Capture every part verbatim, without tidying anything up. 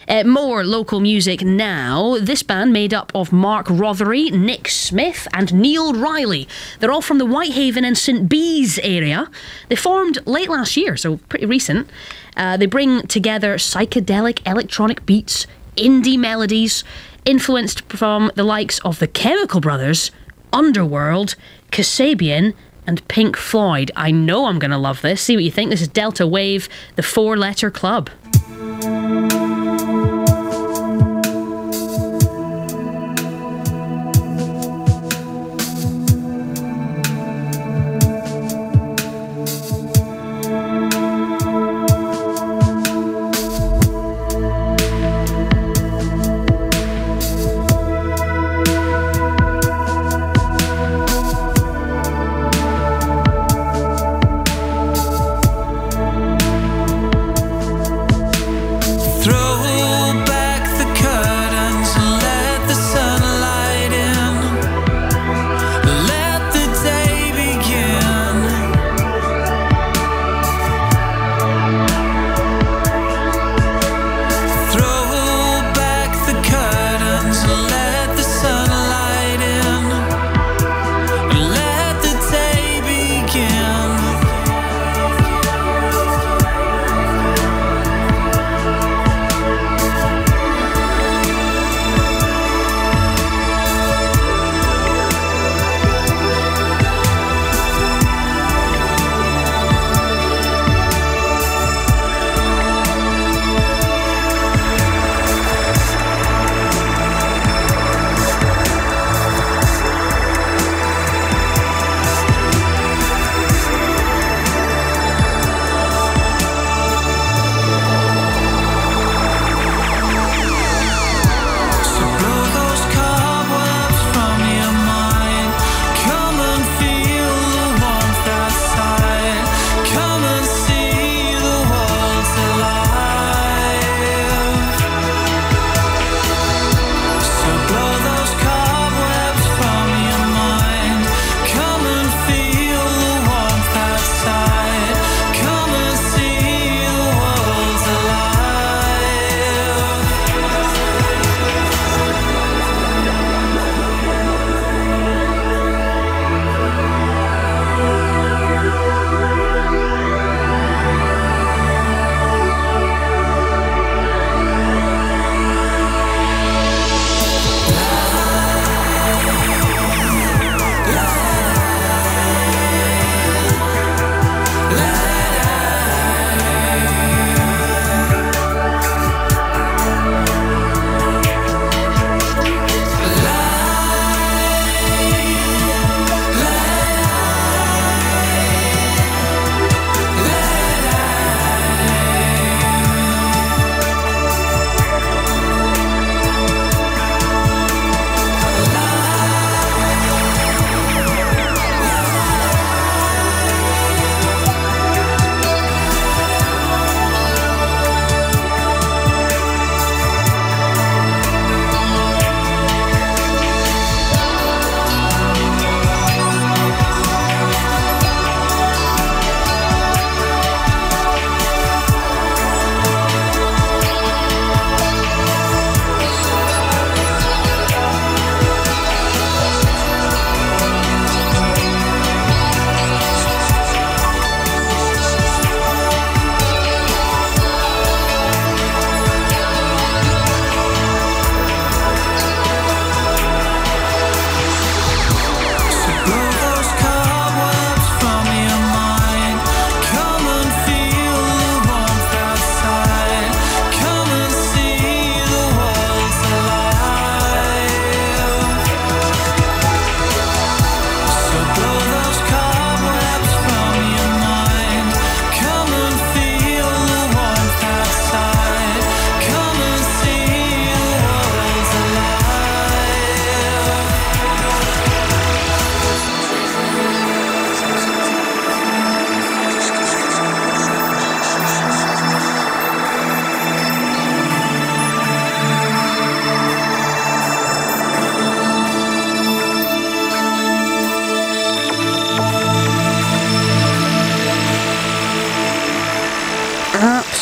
Uh, more local music now. This band made up of Mark Rothery, Nick Smith and Neil Riley. They're all from the Whitehaven and Saint Bees area. They formed late last year, so pretty recent. Uh, they bring together psychedelic electronic beats, indie melodies, influenced from the likes of the Chemical Brothers, Underworld, Kasabian and Pink Floyd. I know I'm going to love this. See what you think. This is Delta Wave, the Four-Letter Club. Throw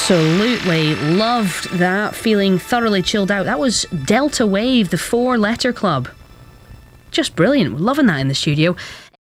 Absolutely loved that. Feeling thoroughly chilled out. That was Delta Wave, the Four Letter Club. Just brilliant. Loving that in the studio.